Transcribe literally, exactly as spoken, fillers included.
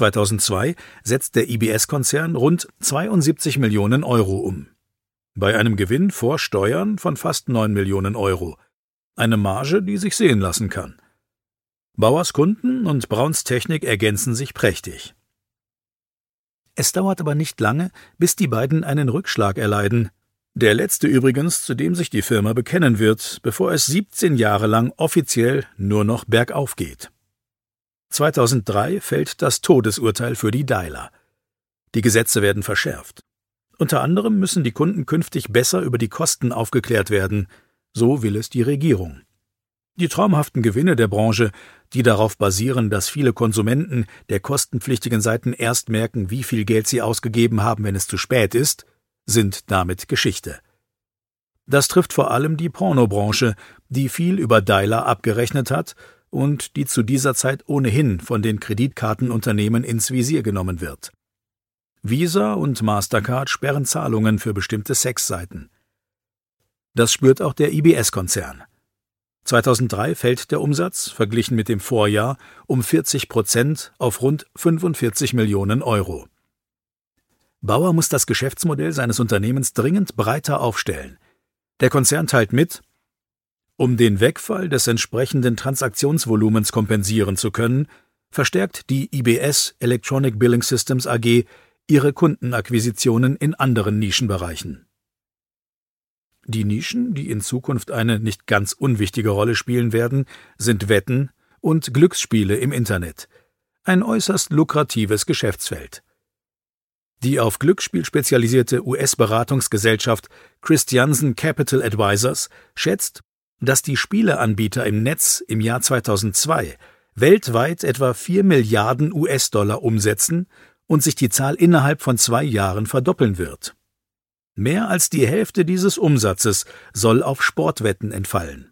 zweitausendzwei setzt der I B S-Konzern rund zweiundsiebzig Millionen Euro um. Bei einem Gewinn vor Steuern von fast neun Millionen Euro. Eine Marge, die sich sehen lassen kann. Bauers Kunden und Brauns Technik ergänzen sich prächtig. Es dauert aber nicht lange, bis die beiden einen Rückschlag erleiden. Der letzte übrigens, zu dem sich die Firma bekennen wird, bevor es siebzehn Jahre lang offiziell nur noch bergauf geht. zweitausenddrei fällt das Todesurteil für die Dialer. Die Gesetze werden verschärft. Unter anderem müssen die Kunden künftig besser über die Kosten aufgeklärt werden, so will es die Regierung. Die traumhaften Gewinne der Branche, die darauf basieren, dass viele Konsumenten der kostenpflichtigen Seiten erst merken, wie viel Geld sie ausgegeben haben, wenn es zu spät ist, sind damit Geschichte. Das trifft vor allem die Pornobranche, die viel über Dialer abgerechnet hat und die zu dieser Zeit ohnehin von den Kreditkartenunternehmen ins Visier genommen wird. Visa und Mastercard sperren Zahlungen für bestimmte Sexseiten. Das spürt auch der I B S-Konzern. zweitausenddrei fällt der Umsatz, verglichen mit dem Vorjahr, um vierzig Prozent auf rund fünfundvierzig Millionen Euro. Bauer muss das Geschäftsmodell seines Unternehmens dringend breiter aufstellen. Der Konzern teilt mit, um den Wegfall des entsprechenden Transaktionsvolumens kompensieren zu können, verstärkt die I B S Electronic Billing Systems A G ihre Kundenakquisitionen in anderen Nischenbereichen. Die Nischen, die in Zukunft eine nicht ganz unwichtige Rolle spielen werden, sind Wetten und Glücksspiele im Internet. Ein äußerst lukratives Geschäftsfeld. Die auf Glücksspiel spezialisierte U S-Beratungsgesellschaft Christiansen Capital Advisors schätzt, dass die Spieleanbieter im Netz im Jahr zweitausendzwei weltweit etwa vier Milliarden U S-Dollar umsetzen und sich die Zahl innerhalb von zwei Jahren verdoppeln wird. Mehr als die Hälfte dieses Umsatzes soll auf Sportwetten entfallen.